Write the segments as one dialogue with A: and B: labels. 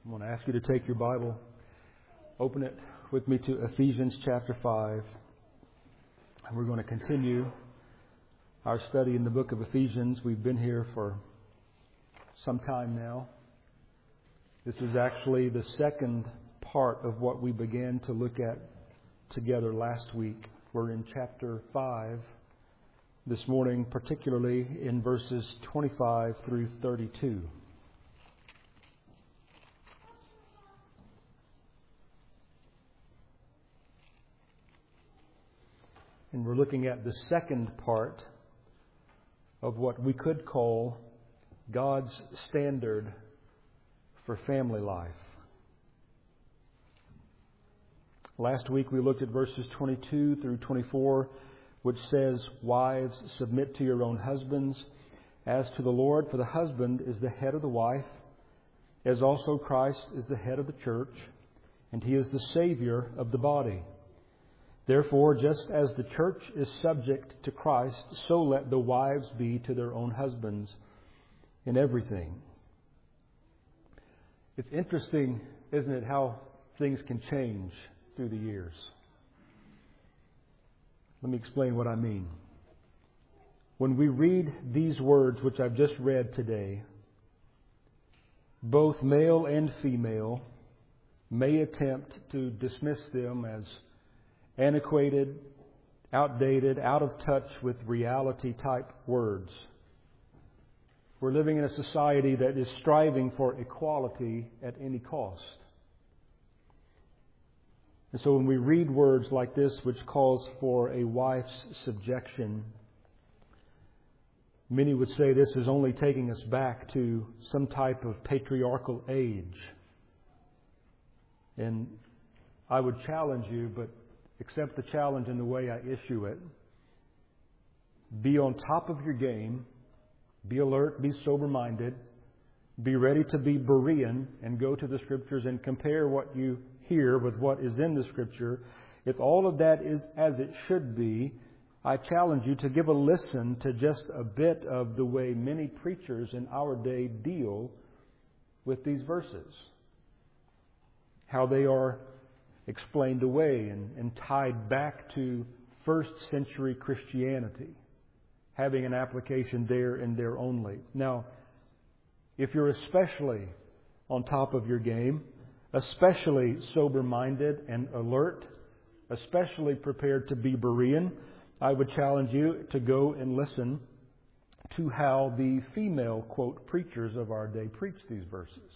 A: I want to ask you to take your Bible, open it with me to Ephesians chapter 5. And we're going to continue our study in the book of Ephesians. We've been here for some time now. This is actually the second part of what we began to look at together last week. We're in chapter 5 this morning, particularly in verses 25 through 32. And we're looking at the second part of what we could call God's standard for family life. Last week we looked at verses 22 through 24, which says, "Wives, submit to your own husbands, as to the Lord, for the husband is the head of the wife, as also Christ is the head of the church, and he is the Savior of the body. Therefore, just as the church is subject to Christ, so let the wives be to their own husbands in everything." It's interesting, isn't it, how things can change through the years. Let me explain what I mean. When we read these words, which I've just read today, both male and female may attempt to dismiss them as antiquated, outdated, out of touch with reality type words. We're living in a society that is striving for equality at any cost. And so when we read words like this, which calls for a wife's subjection, many would say this is only taking us back to some type of patriarchal age. And I would challenge you, but accept the challenge in the way I issue it. Be on top of your game. Be alert. Be sober-minded. Be ready to be Berean and go to the Scriptures and compare what you hear with what is in the Scripture. If all of that is as it should be, I challenge you to give a listen to just a bit of the way many preachers in our day deal with these verses. How they are explained away and tied back to first century Christianity, having an application there and there only. Now, if you're especially on top of your game, especially sober-minded and alert, especially prepared to be Berean, I would challenge you to go and listen to how the female, quote, preachers of our day preach these verses.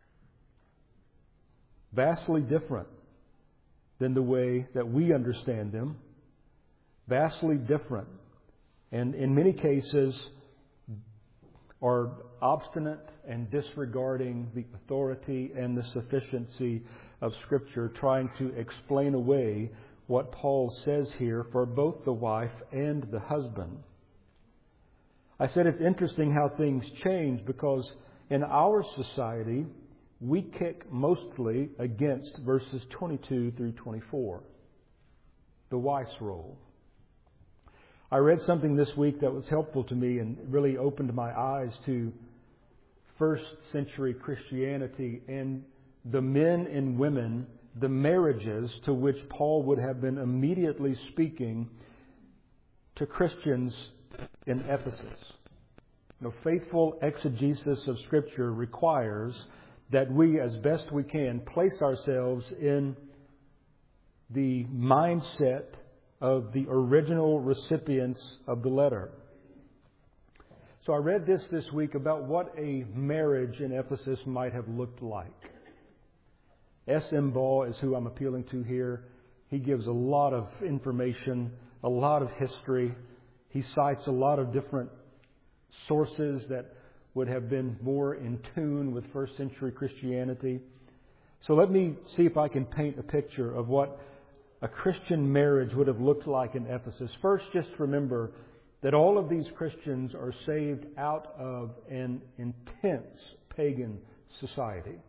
A: Vastly different than the way that we understand them. Vastly different. And in many cases are obstinate and disregarding the authority and the sufficiency of Scripture, trying to explain away what Paul says here for both the wife and the husband. I said it's interesting how things change, because in our society, we kick mostly against verses 22 through 24, the wife's role. I read something this week that was helpful to me and really opened my eyes to first century Christianity and the men and women, the marriages to which Paul would have been immediately speaking to Christians in Ephesus. Faithful exegesis of Scripture requires that we, as best we can, place ourselves in the mindset of the original recipients of the letter. So I read this week about what a marriage in Ephesus might have looked like. S.M. Ball is who I'm appealing to here. He gives a lot of information, a lot of history. He cites a lot of different sources that would have been more in tune with first century Christianity. So let me see if I can paint a picture of what a Christian marriage would have looked like in Ephesus. First, just remember that all of these Christians are saved out of an intense pagan society.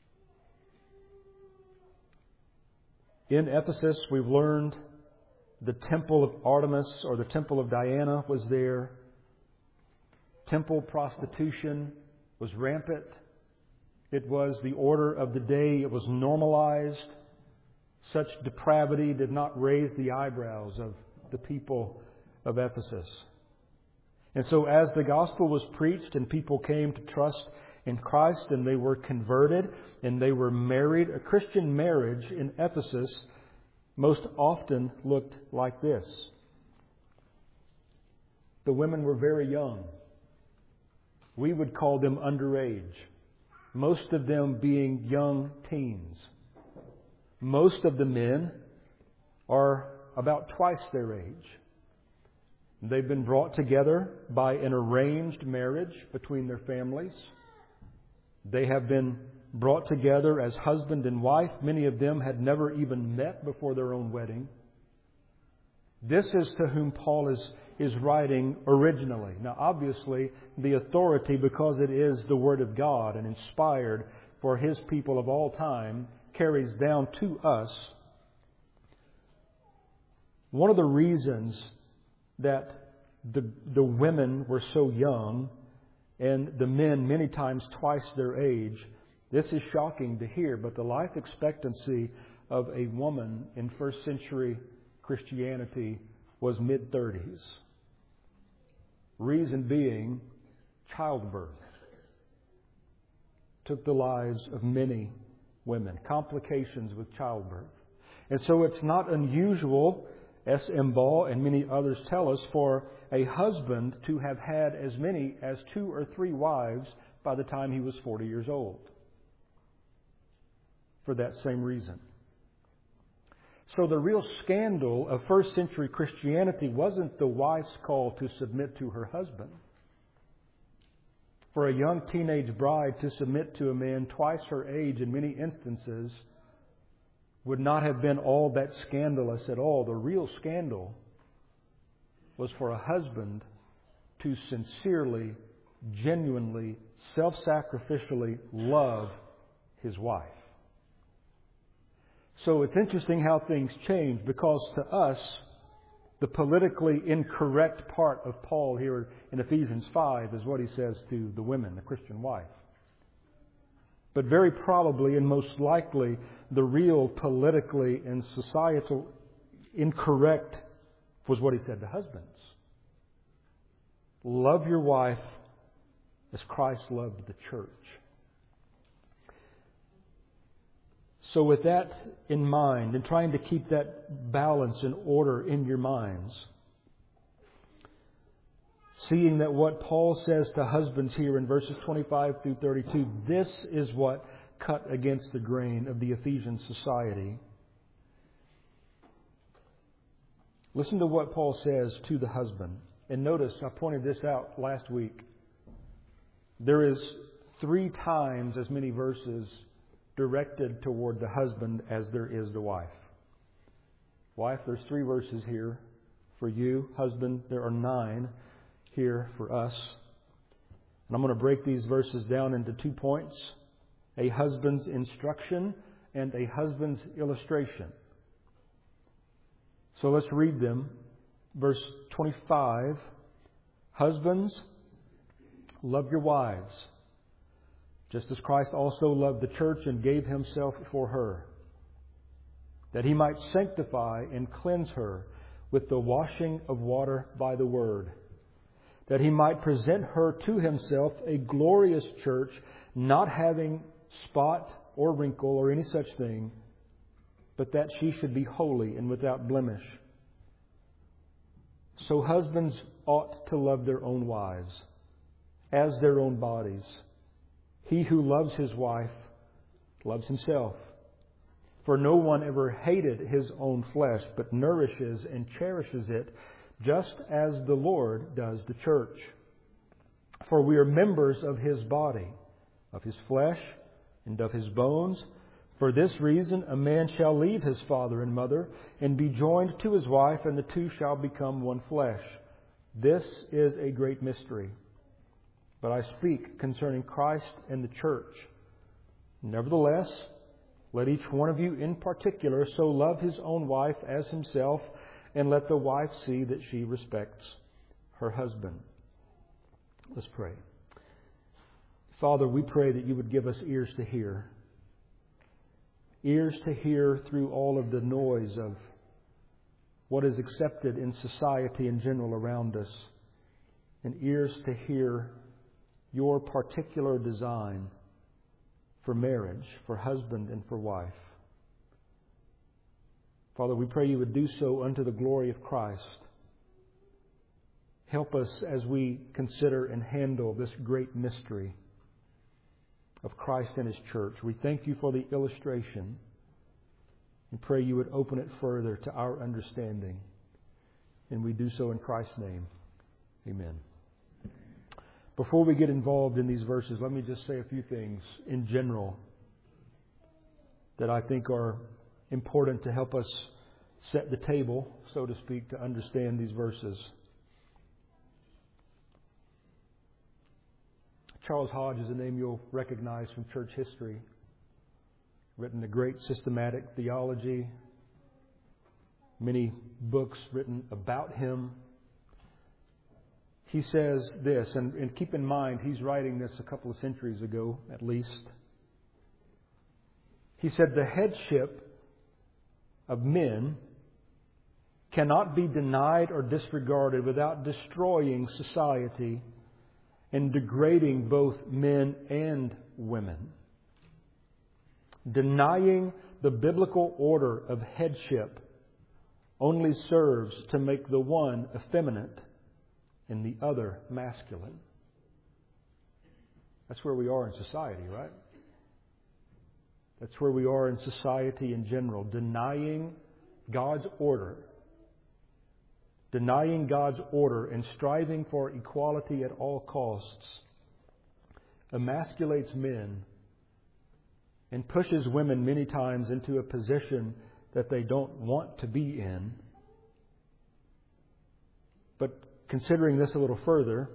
A: In Ephesus, we've learned the temple of Artemis or the temple of Diana was there. Temple prostitution was rampant. It was the order of the day. It was normalized. Such depravity did not raise the eyebrows of the people of Ephesus. And so as the gospel was preached and people came to trust in Christ and they were converted and they were married, a Christian marriage in Ephesus most often looked like this. The women were very young. We would call them underage. Most of them being young teens. Most of the men are about twice their age. They've been brought together by an arranged marriage between their families. They have been brought together as husband and wife. Many of them had never even met before their own wedding. This is to whom Paul is writing originally. Now, obviously, the authority, because it is the Word of God and inspired for His people of all time, carries down to us. One of the reasons that the women were so young and the men many times twice their age, this is shocking to hear, but the life expectancy of a woman in first century Christianity was mid-30s. Reason being, childbirth took the lives of many women, complications with childbirth. And so it's not unusual, S.M. Ball and many others tell us, for a husband to have had as many as 2 or 3 wives by the time he was 40 years old. For that same reason. So the real scandal of first century Christianity wasn't the wife's call to submit to her husband. For a young teenage bride to submit to a man twice her age in many instances would not have been all that scandalous at all. The real scandal was for a husband to sincerely, genuinely, self-sacrificially love his wife. So it's interesting how things change, because to us, the politically incorrect part of Paul here in Ephesians 5 is what he says to the women, the Christian wife. But very probably and most likely, the real politically and societal incorrect was what he said to husbands. Love your wife as Christ loved the church. So with that in mind, and trying to keep that balance and order in your minds, seeing that what Paul says to husbands here in verses 25 through 32, this is what cut against the grain of the Ephesian society. Listen to what Paul says to the husband. And notice, I pointed this out last week. There is 3 times as many verses directed toward the husband as there is the wife. Wife, there's 3 verses here for you. Husband, there are 9 here for us. And I'm going to break these verses down into 2 points: a husband's instruction and a husband's illustration. So let's read them. Verse 25, husbands, love your wives, just as Christ also loved the church and gave himself for her, that he might sanctify and cleanse her with the washing of water by the word, that he might present her to himself a glorious church, not having spot or wrinkle or any such thing, but that she should be holy and without blemish. So husbands ought to love their own wives as their own bodies. He who loves his wife loves himself. For no one ever hated his own flesh, but nourishes and cherishes it, just as the Lord does the church. For we are members of his body, of his flesh, and of his bones. For this reason a man shall leave his father and mother, and be joined to his wife, and the 2 shall become one flesh. This is a great mystery. But I speak concerning Christ and the church. Nevertheless, let each one of you in particular so love his own wife as himself, and let the wife see that she respects her husband. Let's pray. Father, we pray that you would give us ears to hear. Ears to hear through all of the noise of what is accepted in society in general around us. And ears to hear your particular design for marriage, for husband and for wife. Father, we pray you would do so unto the glory of Christ. Help us as we consider and handle this great mystery of Christ and His church. We thank you for the illustration and pray you would open it further to our understanding. And we do so in Christ's name. Amen. Before we get involved in these verses, let me just say a few things in general that I think are important to help us set the table, so to speak, to understand these verses. Charles Hodge is a name you'll recognize from church history. Written a great systematic theology. Many books written about him. He says this, and keep in mind, he's writing this a couple of centuries ago, at least. He said, the headship of men cannot be denied or disregarded without destroying society and degrading both men and women. Denying the biblical order of headship only serves to make the one effeminate and the other masculine. That's where we are in society, right? That's where we are in society in general. Denying God's order. Denying God's order and striving for equality at all costs emasculates men and pushes women many times into a position that they don't want to be in. But considering this a little further,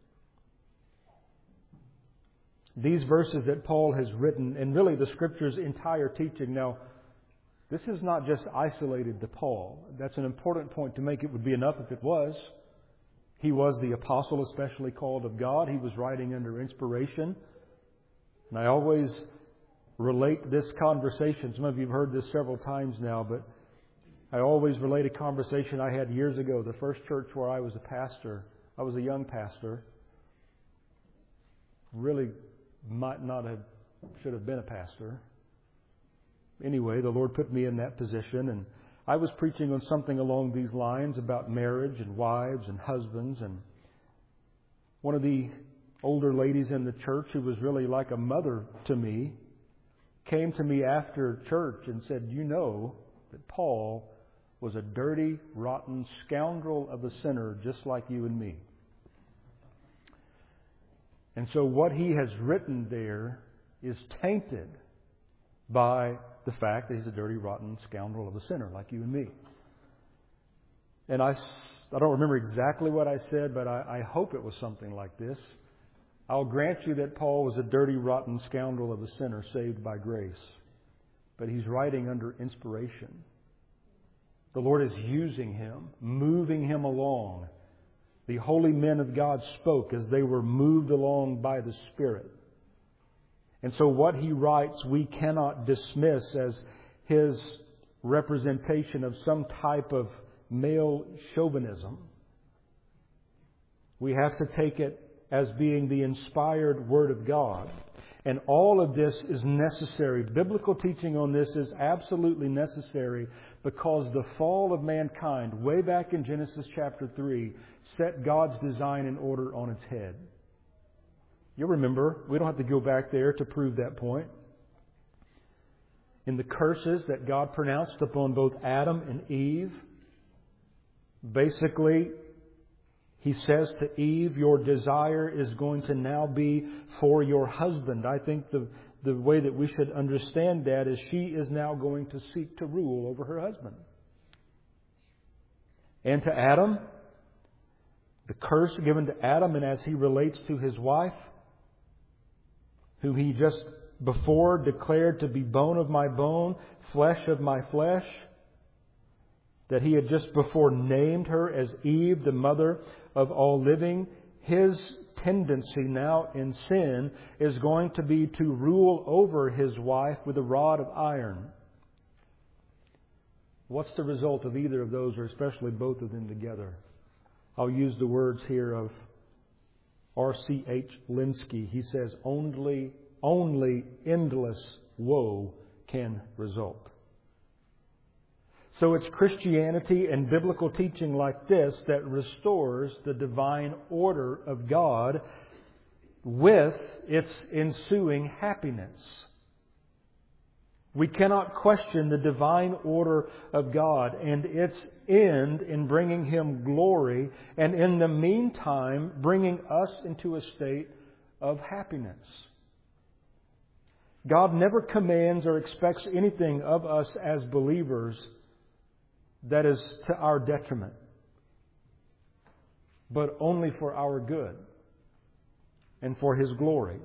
A: these verses that Paul has written, and really the Scripture's entire teaching. Now, this is not just isolated to Paul. That's an important point to make. It would be enough if it was. He was the apostle especially called of God. He was writing under inspiration. And I always relate this conversation. Some of you have heard this several times now, but I always relate a conversation I had years ago. The first church where I was a pastor. I was a young pastor. Really should have been a pastor. Anyway, the Lord put me in that position, and I was preaching on something along these lines about marriage and wives and husbands. And one of the older ladies in the church, who was really like a mother to me, came to me after church and said, "You know that Paul was a dirty, rotten scoundrel of a sinner just like you and me. And so what he has written there is tainted by the fact that he's a dirty, rotten scoundrel of a sinner like you and me." And I don't remember exactly what I said, but I hope it was something like this. I'll grant you that Paul was a dirty, rotten scoundrel of a sinner saved by grace. But he's writing under inspiration. The Lord is using him, moving him along. The holy men of God spoke as they were moved along by the Spirit. And so what he writes, we cannot dismiss as his representation of some type of male chauvinism. We have to take it as being the inspired Word of God. And all of this is necessary. Biblical teaching on this is absolutely necessary because the fall of mankind, way back in Genesis chapter 3, set God's design and order on its head. You'll remember, we don't have to go back there to prove that point. In the curses that God pronounced upon both Adam and Eve, basically, He says to Eve, your desire is going to now be for your husband. I think the way that we should understand that is she is now going to seek to rule over her husband. And to Adam, the curse given to Adam, and as he relates to his wife, who he just before declared to be bone of my bone, flesh of my flesh, that he had just before named her as Eve, the mother of all living, his tendency now in sin is going to be to rule over his wife with a rod of iron. What's the result of either of those, or especially both of them together? I'll use the words here of R.C.H. Linsky. He says, only endless woe can result. So it's Christianity and biblical teaching like this that restores the divine order of God with its ensuing happiness. We cannot question the divine order of God and its end in bringing Him glory, and in the meantime bringing us into a state of happiness. God never commands or expects anything of us as believers that is to our detriment, but only for our good and for His glory.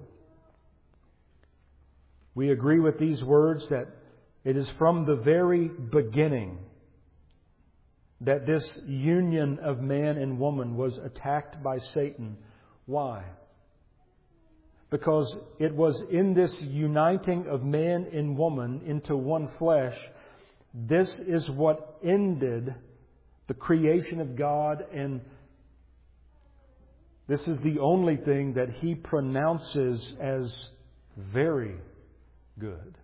A: We agree with these words that it is from the very beginning that this union of man and woman was attacked by Satan. Why? Because it was in this uniting of man and woman into one flesh, this is what ended the creation of God, and this is the only thing that He pronounces as very good.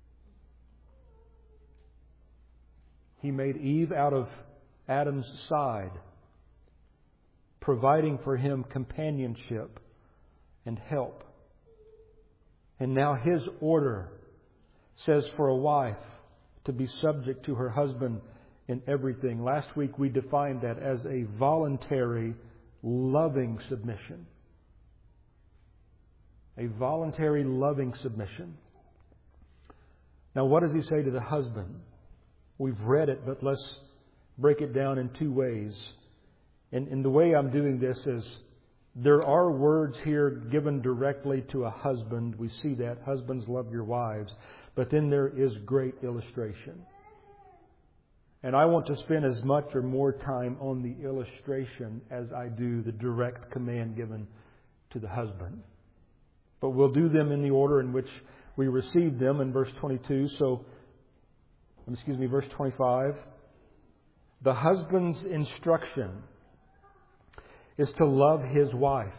A: He made Eve out of Adam's side, providing for him companionship and help. And now His order says for a wife to be subject to her husband in everything. Last week we defined that as a voluntary, loving submission. A voluntary, loving submission. Now, what does He say to the husband? We've read it, but let's break it down in two ways. And the way I'm doing this is there are words here given directly to a husband. We see that. Husbands, love your wives. But then there is great illustration. And I want to spend as much or more time on the illustration as I do the direct command given to the husband. But we'll do them in the order in which we received them in verse 22. Verse 25. The husband's instruction is to love his wife.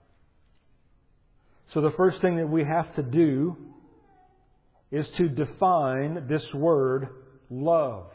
A: So the first thing that we have to do is to define this word, love.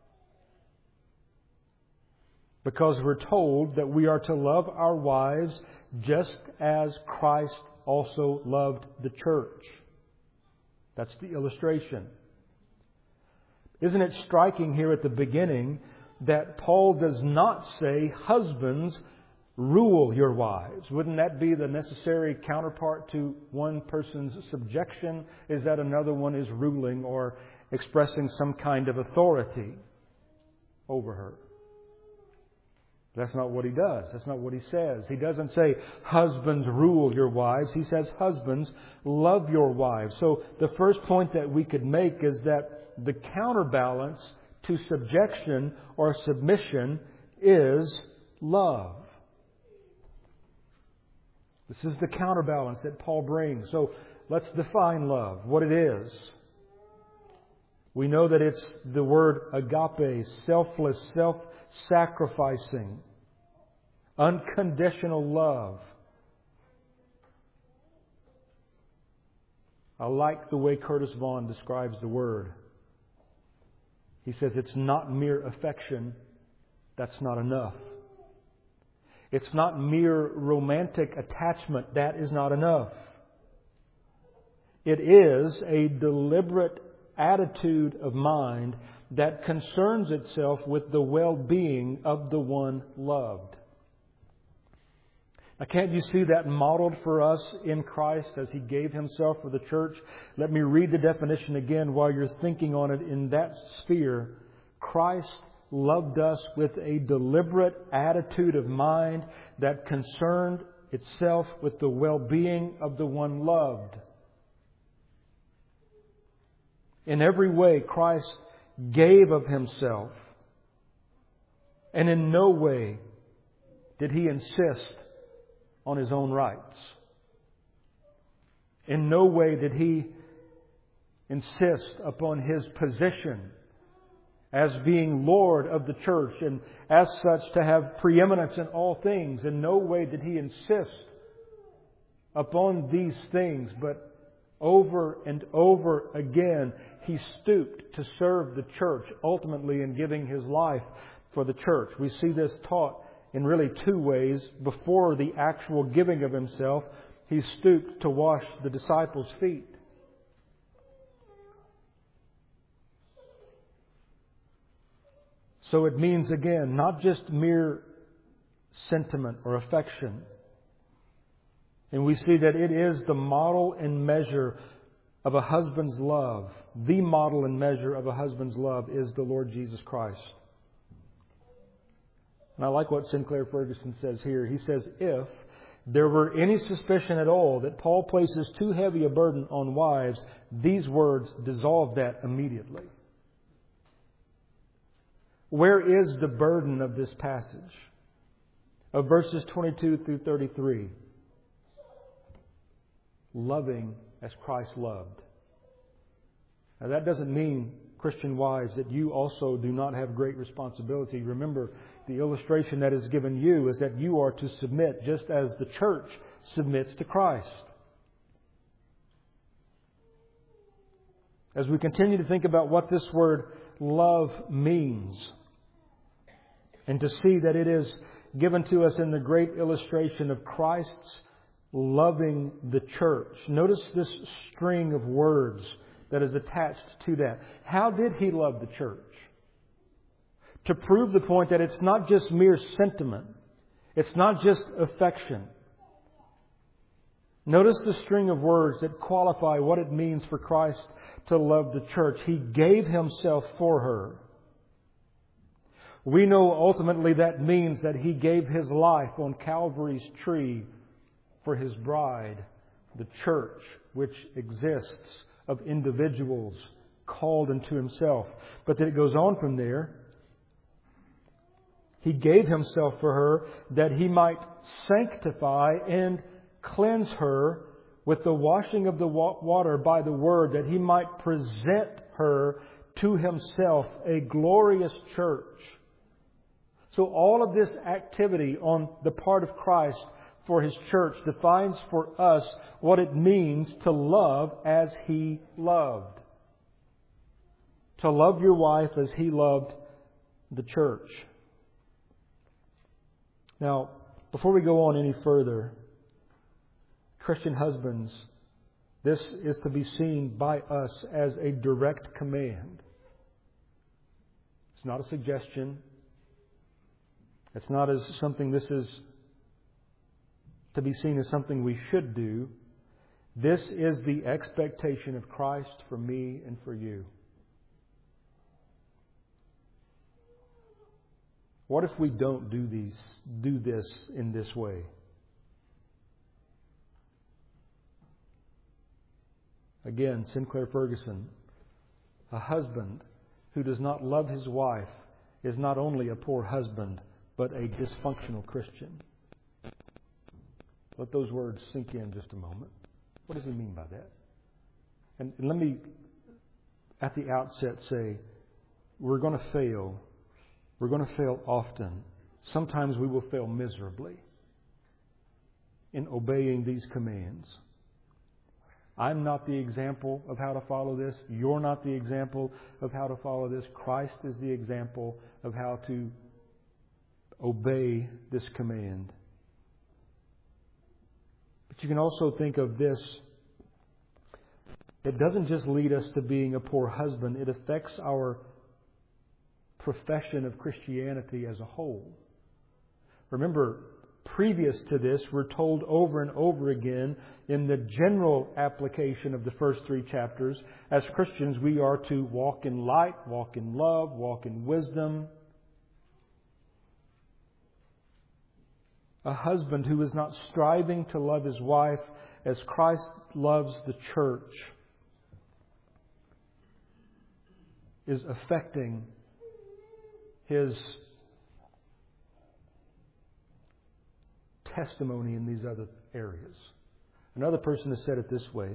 A: Because we're told that we are to love our wives just as Christ also loved the church. That's the illustration. Isn't it striking here at the beginning that Paul does not say, husbands, rule your wives? Wouldn't that be the necessary counterpart to one person's subjection? Is that another one is ruling or expressing some kind of authority over her? That's not what he does. That's not what he says. He doesn't say, husbands, rule your wives. He says, husbands, love your wives. So the first point that we could make is that the counterbalance to subjection or submission is love. This is the counterbalance that Paul brings. So let's define love, what it is. We know that it's the word agape, selfless, self-sacrificing, unconditional love. I like the way Curtis Vaughan describes the word. He says it's not mere affection. That's not enough. It's not mere romantic attachment. That is not enough. It is a deliberate attitude of mind that concerns itself with the well-being of the one loved. Now, can't you see that modeled for us in Christ as He gave Himself for the church? Let me read the definition again while you're thinking on it in that sphere. Christ loved us with a deliberate attitude of mind that concerned itself with the well-being of the one loved. In every way, Christ gave of Himself. And in no way did He insist on His own rights. In no way did He insist upon His position as being Lord of the church and as such to have preeminence in all things. In no way did He insist upon these things, but over and over again He stooped to serve the church, ultimately in giving His life for the church. We see this taught in really two ways. Before the actual giving of Himself, He stooped to wash the disciples' feet. So it means, again, not just mere sentiment or affection. And we see that it is the model and measure of a husband's love. The model and measure of a husband's love is the Lord Jesus Christ. And I like what Sinclair Ferguson says here. He says, if there were any suspicion at all that Paul places too heavy a burden on wives, these words dissolve that immediately. Where is the burden of this passage? Of verses 22 through 33. Loving as Christ loved. Now that doesn't mean, Christian wives, that you also do not have great responsibility. Remember, the illustration that is given you is that you are to submit just as the church submits to Christ. As we continue to think about what this word love means, and to see that it is given to us in the great illustration of Christ's loving the church. Notice this string of words that is attached to that. How did He love the church? To prove the point that it's not just mere sentiment. It's not just affection. Notice the string of words that qualify what it means for Christ to love the church. He gave Himself for her. We know ultimately that means that He gave His life on Calvary's tree for His bride, the church, which exists of individuals called unto Himself. But then it goes on from there. He gave Himself for her that He might sanctify and cleanse her with the washing of the water by the Word, that He might present her to Himself a glorious church. So all of this activity on the part of Christ for His church defines for us what it means to love as He loved. To love your wife as He loved the church. Now, before we go on any further, Christian husbands, this is to be seen by us as a direct command. It's not a suggestion. It's not as something, this is to be seen as something we should do. This is the expectation of Christ for me and for you. What if we don't do this in this way? Again, Sinclair Ferguson, a husband who does not love his wife is not only a poor husband, but a dysfunctional Christian. Let those words sink in just a moment. What does he mean by that? And let me, at the outset, say, we're going to fail. We're going to fail often. Sometimes we will fail miserably in obeying these commands. I'm not the example of how to follow this. You're not the example of how to follow this. Christ is the example of how to obey this command. But you can also think of this. It doesn't just lead us to being a poor husband. It affects our profession of Christianity as a whole. Remember, previous to this, we're told over and over again in the general application of the first three chapters, as Christians we are to walk in light, walk in love, walk in wisdom. A husband who is not striving to love his wife as Christ loves the church is affecting his testimony in these other areas. Another person has said it this way: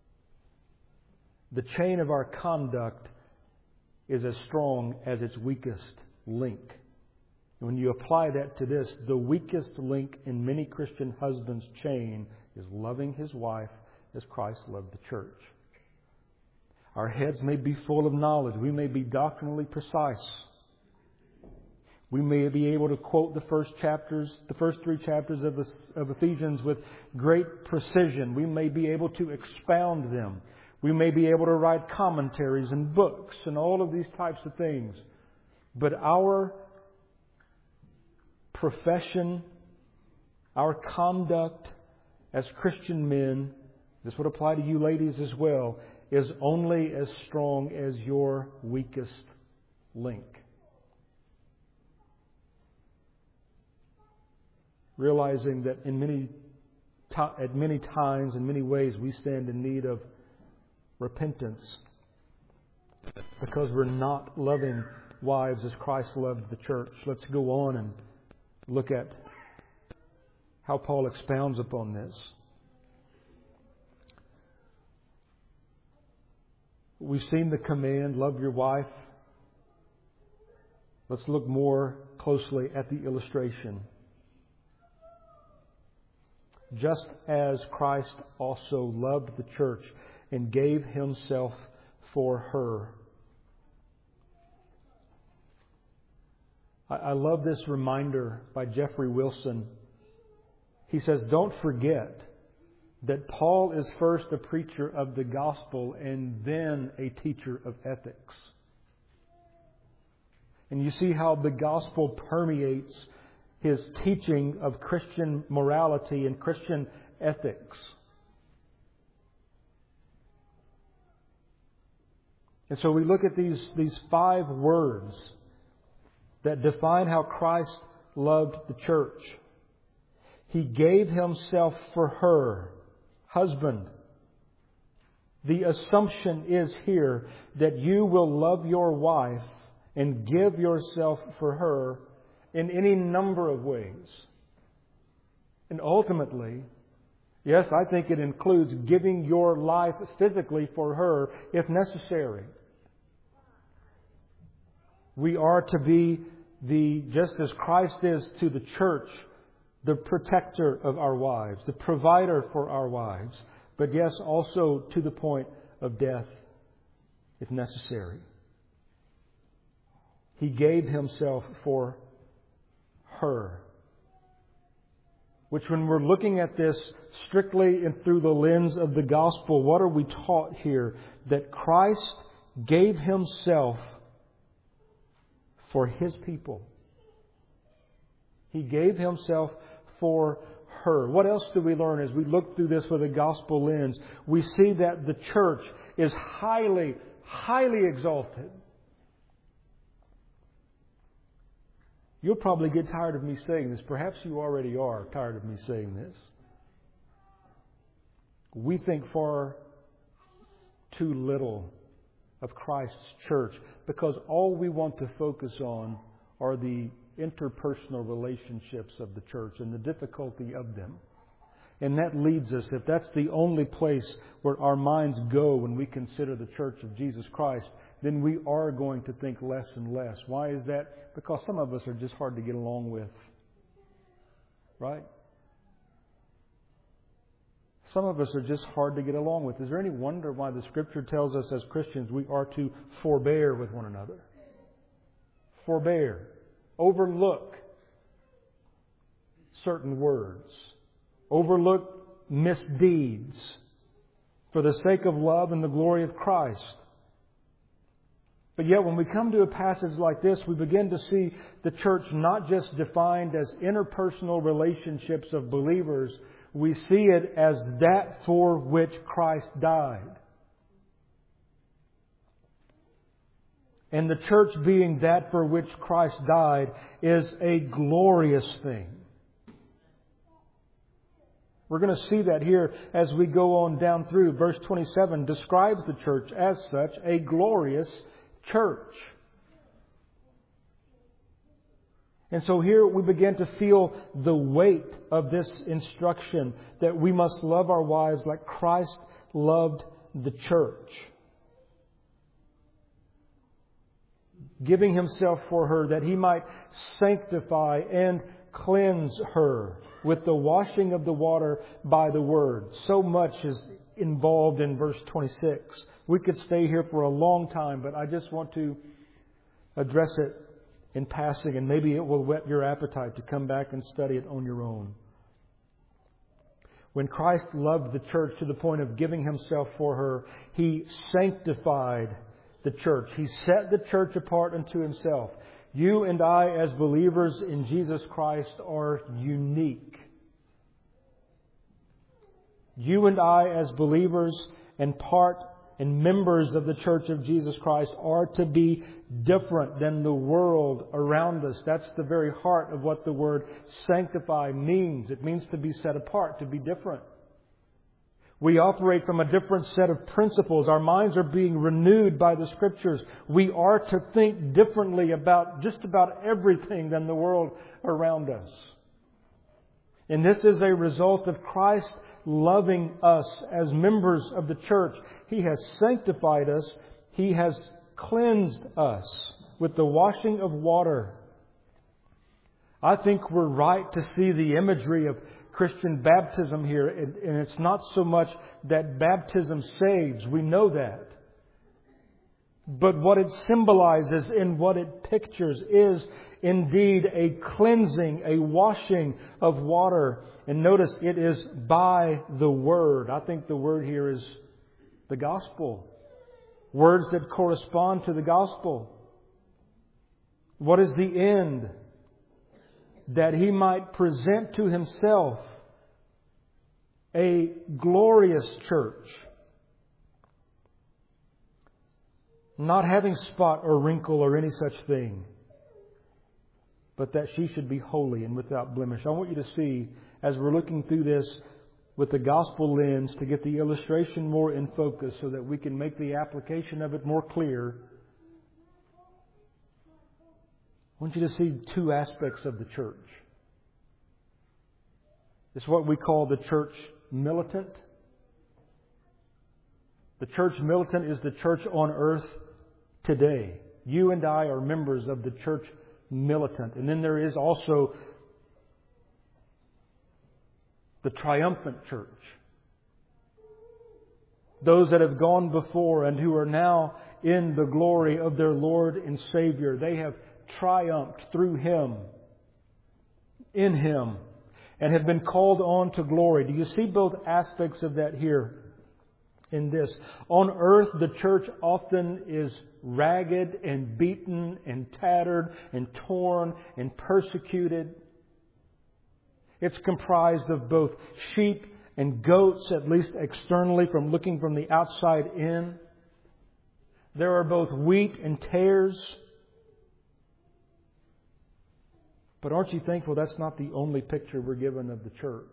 A: the chain of our conduct is as strong as its weakest link. When you apply that to this, the weakest link in many Christian husbands' chain is loving his wife as Christ loved the church. Our heads may be full of knowledge. We may be doctrinally precise. We may be able to quote the first 3 chapters of Ephesians with great precision. We may be able to expound them. We may be able to write commentaries and books and all of these types of things. But our profession, our conduct as Christian men, this would apply to you ladies as well, is only as strong as your weakest link. Realizing that at many times, in many ways, we stand in need of repentance because we're not loving wives as Christ loved the church. Let's go on and look at how Paul expounds upon this. We've seen the command, love your wife. Let's look more closely at the illustration. Just as Christ also loved the church and gave Himself for her. I love this reminder by Jeffrey Wilson. He says, don't forget that Paul is first a preacher of the gospel and then a teacher of ethics. And you see how the gospel permeates his teaching of Christian morality and Christian ethics. And so we look at these 5 words that define how Christ loved the church. He gave Himself for her. Husband, the assumption is here that you will love your wife and give yourself for her in any number of ways. And ultimately, yes, I think it includes giving your life physically for her if necessary. We are to be just as Christ is to the church, the protector of our wives, the provider for our wives, but yes, also to the point of death if necessary. He gave Himself for her. Which, when we're looking at this strictly and through the lens of the gospel, what are we taught here? That Christ gave Himself for His people. He gave Himself for her. What else do we learn as we look through this with a gospel lens? We see that the church is highly, highly exalted. You'll probably get tired of me saying this. Perhaps you already are tired of me saying this. We think far too little of Christ's church because all we want to focus on are the interpersonal relationships of the church and the difficulty of them. And that leads us, if that's the only place where our minds go when we consider the church of Jesus Christ, then we are going to think less and less. Why is that? Because some of us are just hard to get along with. Right? Some of us are just hard to get along with. Is there any wonder why the Scripture tells us as Christians we are to forbear with one another? Forbear. Overlook certain words. Overlook misdeeds for the sake of love and the glory of Christ. But yet when we come to a passage like this, we begin to see the church not just defined as interpersonal relationships of believers. We see it as that for which Christ died. And the church being that for which Christ died is a glorious thing. We're going to see that here as we go on down through. Verse 27 describes the church as such, a glorious church. And so here we begin to feel the weight of this instruction that we must love our wives like Christ loved the church, giving Himself for her that He might sanctify and cleanse her with the washing of the water by the Word. So much is involved in verse 26. We could stay here for a long time, but I just want to address it in passing, and maybe it will whet your appetite to come back and study it on your own. When Christ loved the church to the point of giving Himself for her, He sanctified the church. He set the church apart unto Himself. You and I, as believers in Jesus Christ, are unique. You and I, as believers and part and members of the Church of Jesus Christ, are to be different than the world around us. That's the very heart of what the word sanctify means. It means to be set apart, to be different. We operate from a different set of principles. Our minds are being renewed by the Scriptures. We are to think differently about just about everything than the world around us. And this is a result of Christ loving us as members of the church. He has sanctified us. He has cleansed us with the washing of water. I think we're right to see the imagery of Christian baptism here. And it's not so much that baptism saves. We know that. But what it symbolizes and what it pictures is indeed a cleansing, a washing of water. And notice it is by the Word. I think the word here is the gospel. Words that correspond to the gospel. What is the end? That He might present to Himself a glorious church, not having spot or wrinkle or any such thing, but that she should be holy and without blemish. I want you to see, as we're looking through this with the gospel lens, to get the illustration more in focus so that we can make the application of it more clear. I want you to see two aspects of the church. It's what we call the church militant. The church militant is the church on earth today. You and I are members of the church militant. And then there is also the triumphant church. Those that have gone before and who are now in the glory of their Lord and Savior. They have triumphed through Him, in Him, and have been called on to glory. Do you see both aspects of that here in this? On earth, the church often is ragged and beaten and tattered and torn and persecuted. It's comprised of both sheep and goats, at least externally, from looking from the outside in. There are both wheat and tares. But aren't you thankful that's not the only picture we're given of the church?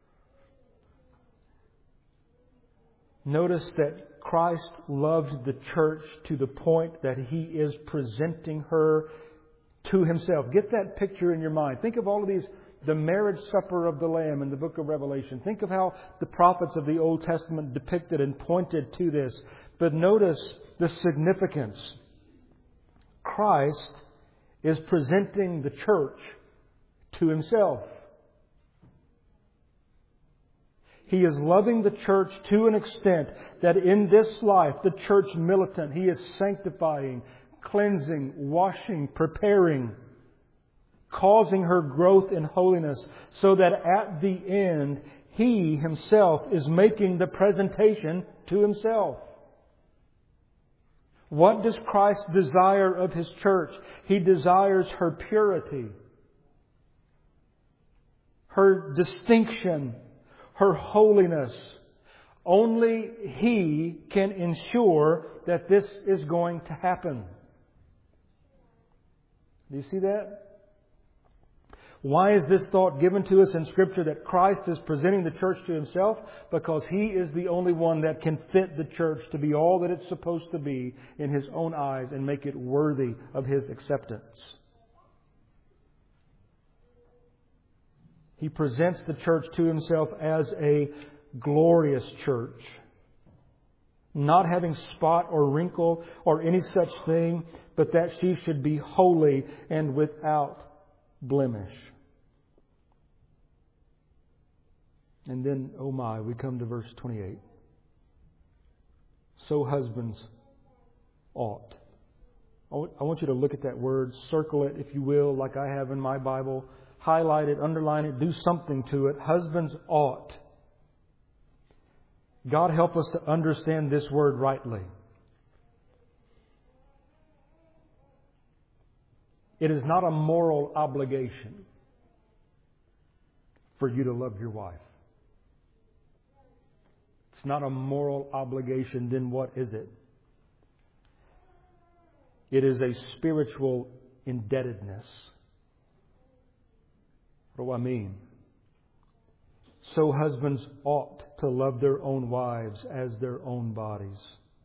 A: Notice that Christ loved the church to the point that He is presenting her to Himself. Get that picture in your mind. Think of all of these, the marriage supper of the Lamb in the book of Revelation. Think of how the prophets of the Old Testament depicted and pointed to this. But notice the significance. Christ is presenting the church to Himself. He is loving the church to an extent that in this life, the church militant, He is sanctifying, cleansing, washing, preparing, causing her growth in holiness, so that at the end, He Himself is making the presentation to Himself. What does Christ desire of His church? He desires her purity, her distinction, her holiness. Only He can ensure that this is going to happen. Do you see that? Why is this thought given to us in Scripture that Christ is presenting the church to Himself? Because He is the only one that can fit the church to be all that it's supposed to be in His own eyes and make it worthy of His acceptance. He presents the church to Himself as a glorious church, not having spot or wrinkle or any such thing, but that she should be holy and without blemish. And then, oh my, we come to verse 28. So husbands ought. I want you to look at that word, circle it, if you will, like I have in my Bible. Highlight it, underline it, do something to it. Husbands ought. God help us to understand this word rightly. It is not a moral obligation for you to love your wife. It's not a moral obligation, then what is it? It is a spiritual indebtedness. What do I mean? So husbands ought to love their own wives as their own bodies.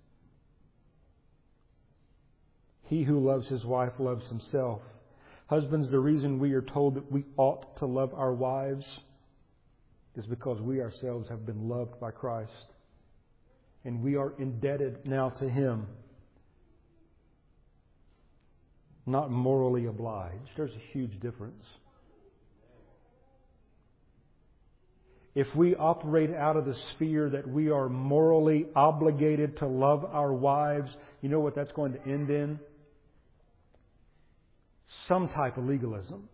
A: He who loves his wife loves himself. Husbands, the reason we are told that we ought to love our wives is because we ourselves have been loved by Christ. And we are indebted now to Him. Not morally obliged. There's a huge difference. If we operate out of the sphere that we are morally obligated to love our wives, you know what that's going to end in? Some type of legalism.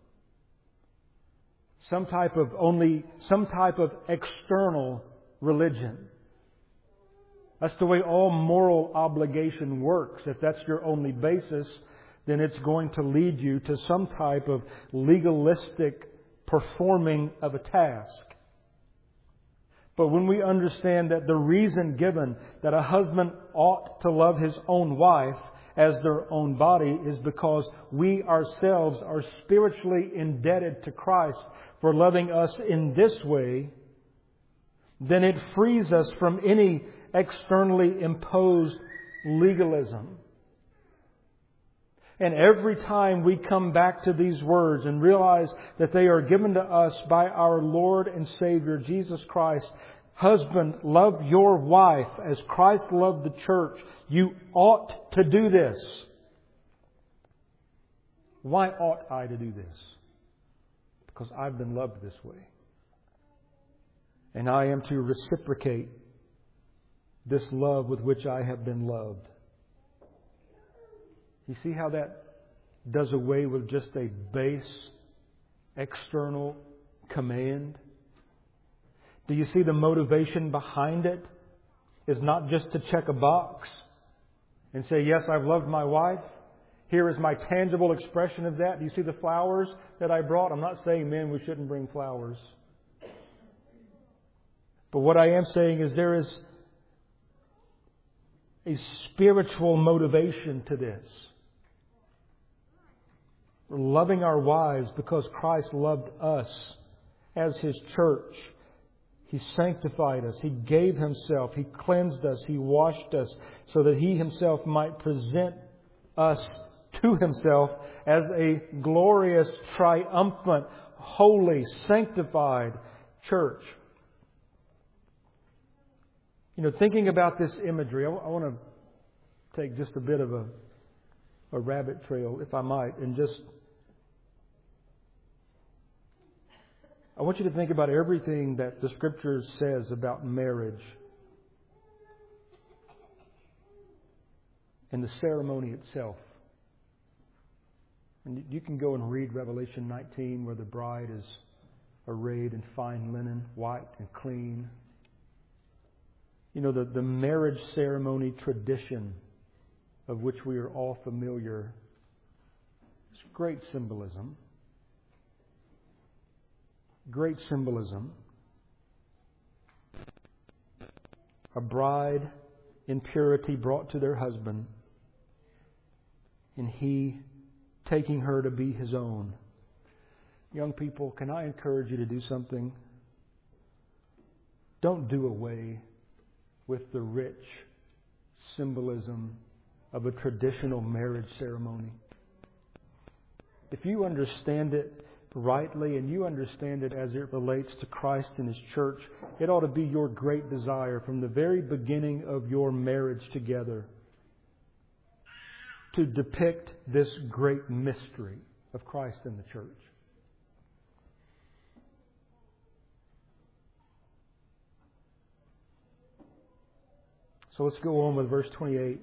A: Some type of external religion. That's the way all moral obligation works. If that's your only basis, then it's going to lead you to some type of legalistic performing of a task. But when we understand that the reason given that a husband ought to love his own wife as their own body is because we ourselves are spiritually indebted to Christ for loving us in this way, then it frees us from any externally imposed legalism. And every time we come back to these words and realize that they are given to us by our Lord and Savior, Jesus Christ, husband, love your wife as Christ loved the church. You ought to do this. Why ought I to do this? Because I've been loved this way. And I am to reciprocate this love with which I have been loved. You see how that does away with just a base external command? Do you see the motivation behind it is not just to check a box and say, yes, I've loved my wife. Here is my tangible expression of that. Do you see the flowers that I brought? I'm not saying, men, we shouldn't bring flowers. But what I am saying is there is a spiritual motivation to this. We're loving our wives because Christ loved us as His church. He sanctified us. He gave Himself. He cleansed us. He washed us so that He Himself might present us to Himself as a glorious, triumphant, holy, sanctified church. You know, thinking about this imagery, I want to take just a bit of a rabbit trail, if I might, and I want you to think about everything that the Scripture says about marriage and the ceremony itself. And you can go and read Revelation 19, where the bride is arrayed in fine linen, white and clean. You know, the marriage ceremony tradition of which we are all familiar. It's great symbolism. Great symbolism. A bride in purity brought to their husband, and he taking her to be his own. Young people, can I encourage you to do something? Don't do away with the rich symbolism of a traditional marriage ceremony. If you understand it, rightly and you understand it as it relates to Christ and His church, it ought to be your great desire from the very beginning of your marriage together to depict this great mystery of Christ and the church. So let's go on with verse 28.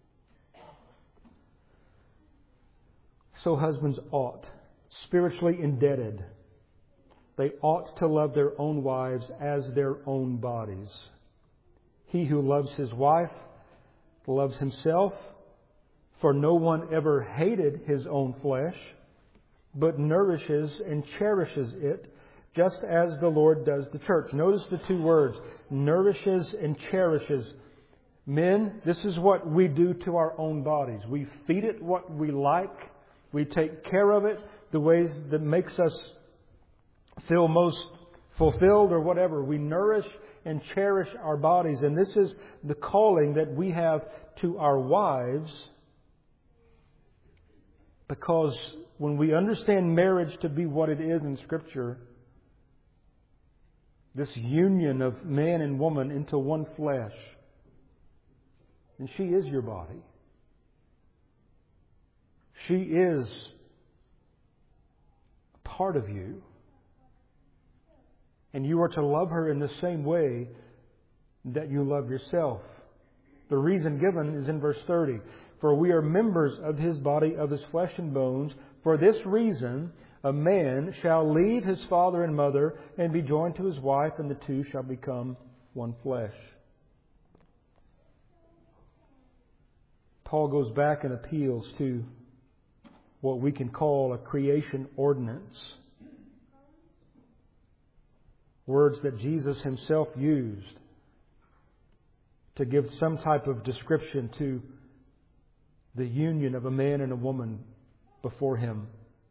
A: So husbands ought, spiritually indebted, they ought to love their own wives as their own bodies. He who loves his wife loves himself, for no one ever hated his own flesh, but nourishes and cherishes it, just as the Lord does the church. Notice the two words, nourishes and cherishes. Men, this is what we do to our own bodies. We feed it what we like. We take care of it the ways that makes us feel most fulfilled or whatever. We nourish and cherish our bodies. And this is the calling that we have to our wives, because when we understand marriage to be what it is in Scripture, this union of man and woman into one flesh, and she is your body. She is a part of you. And you are to love her in the same way that you love yourself. The reason given is in verse 30. For we are members of His body, of His flesh and bones. For this reason, a man shall leave his father and mother and be joined to his wife, and the two shall become one flesh. Paul goes back and appeals to what we can call a creation ordinance. Words that Jesus Himself used to give some type of description to the union of a man and a woman before Him.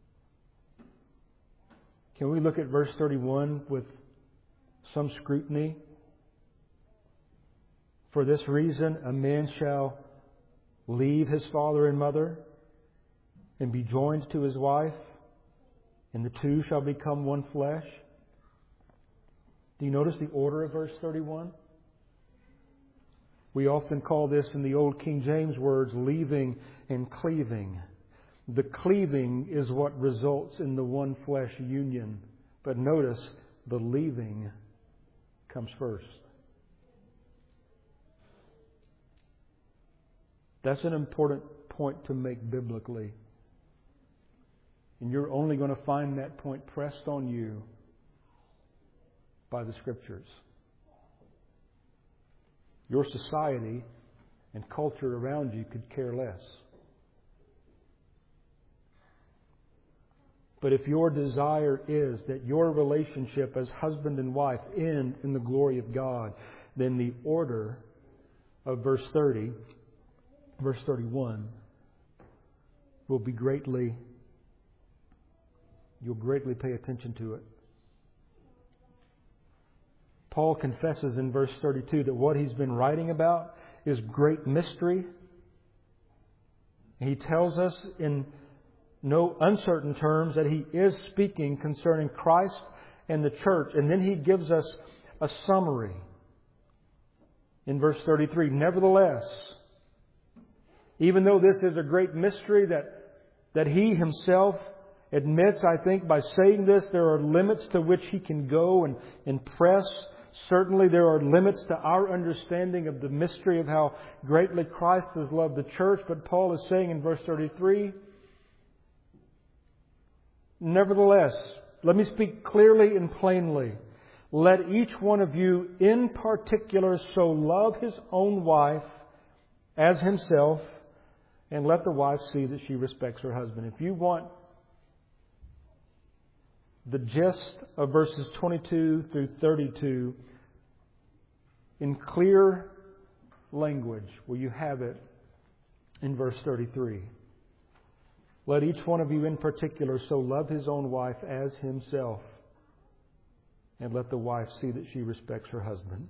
A: Can we look at verse 31 with some scrutiny? For this reason, a man shall leave his father and mother and be joined to his wife, and the two shall become one flesh. Do you notice the order of verse 31? We often call this, in the old King James words, leaving and cleaving. The cleaving is what results in the one flesh union. But notice, the leaving comes first. That's an important point to make biblically. And you're only going to find that point pressed on you by the Scriptures. Your society and culture around you could care less. But if your desire is that your relationship as husband and wife end in the glory of God, then the order of verse 30, verse 31, will be you'll greatly pay attention to it. Paul confesses in verse 32 that what he's been writing about is great mystery. He tells us in no uncertain terms that he is speaking concerning Christ and the church. And then he gives us a summary in verse 33. Nevertheless, even though this is a great mystery that he himself admits, I think, by saying this, there are limits to which he can go and press. Certainly there are limits to our understanding of the mystery of how greatly Christ has loved the church. But Paul is saying in verse 33, nevertheless, let me speak clearly and plainly. Let each one of you in particular so love his own wife as himself, and let the wife see that she respects her husband. If you want the gist of verses 22 through 32 in clear language, well, you have it in verse 33. Let each one of you in particular so love his own wife as himself, and let the wife see that she respects her husband.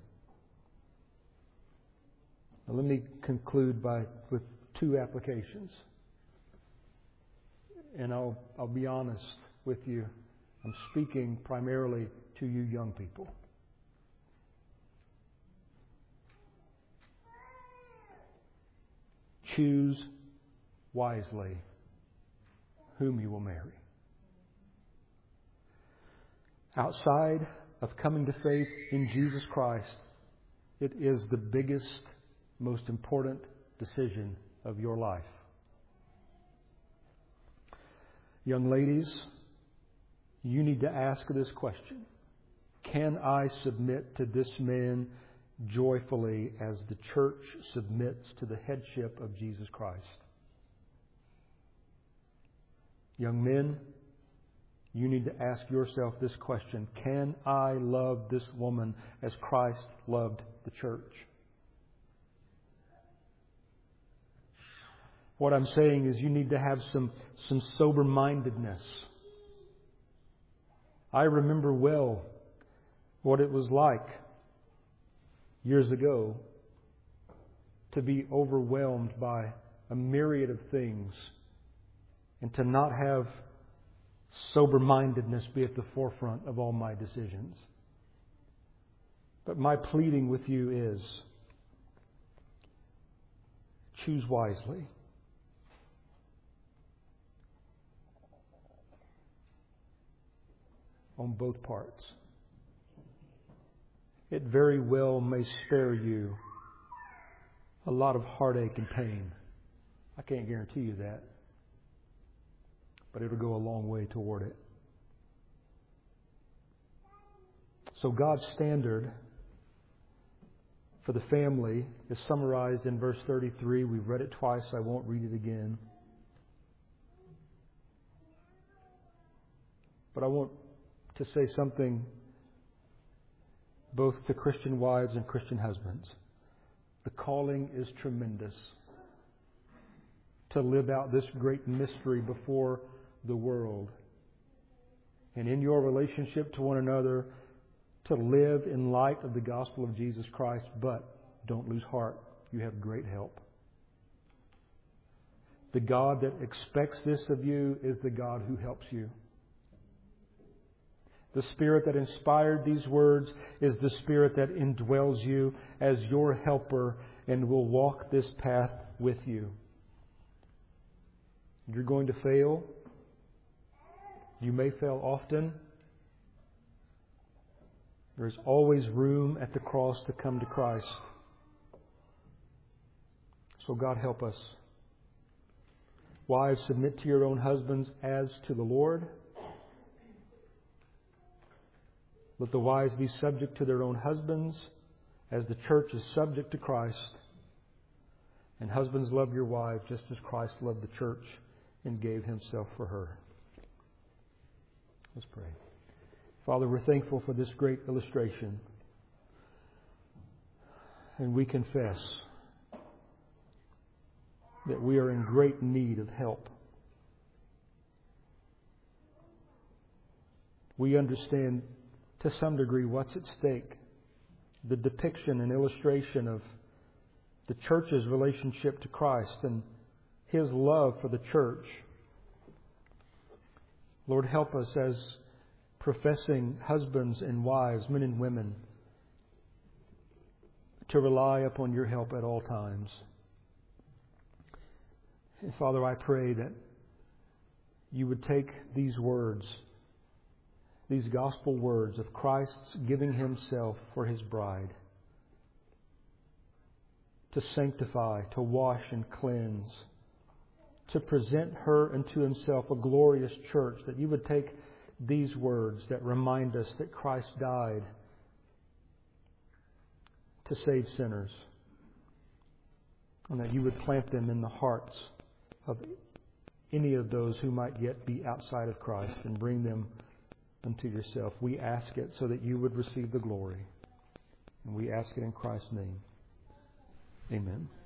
A: Now, let me conclude with two applications. And I'll be honest with you. I'm speaking primarily to you young people. Choose wisely whom you will marry. Outside of coming to faith in Jesus Christ, it is the biggest, most important decision of your life. Young ladies, you need to ask this question. Can I submit to this man joyfully as the church submits to the headship of Jesus Christ? Young men, you need to ask yourself this question. Can I love this woman as Christ loved the church? What I'm saying is you need to have some sober-mindedness. I remember well what it was like years ago to be overwhelmed by a myriad of things and to not have sober-mindedness be at the forefront of all my decisions. But my pleading with you is, choose wisely. On both parts. It very well may spare you a lot of heartache and pain. I can't guarantee you that. But it'll go a long way toward it. So God's standard for the family is summarized in verse 33. We've read it twice. I won't read it again. But I want to say something both to Christian wives and Christian husbands. The calling is tremendous to live out this great mystery before the world. And in your relationship to one another, to live in light of the gospel of Jesus Christ. But don't lose heart. You have great help. The God that expects this of you is the God who helps you. The Spirit that inspired these words is the Spirit that indwells you as your helper and will walk this path with you. You're going to fail. You may fail often. There's always room at the cross to come to Christ. So God help us. Wives, submit to your own husbands as to the Lord. Let the wives be subject to their own husbands as the church is subject to Christ. And husbands, love your wife just as Christ loved the church and gave himself for her. Let's pray. Father, we're thankful for this great illustration. And we confess that we are in great need of help. We understand to some degree what's at stake. The depiction and illustration of the church's relationship to Christ and His love for the church. Lord, help us as professing husbands and wives, men and women, to rely upon your help at all times. And Father, I pray that you would take these words, these gospel words of Christ's giving himself for his bride, to sanctify, to wash and cleanse, to present her unto himself a glorious church, that you would take these words that remind us that Christ died to save sinners, and that you would plant them in the hearts of any of those who might yet be outside of Christ and bring them unto yourself. We ask it so that you would receive the glory. And we ask it in Christ's name. Amen.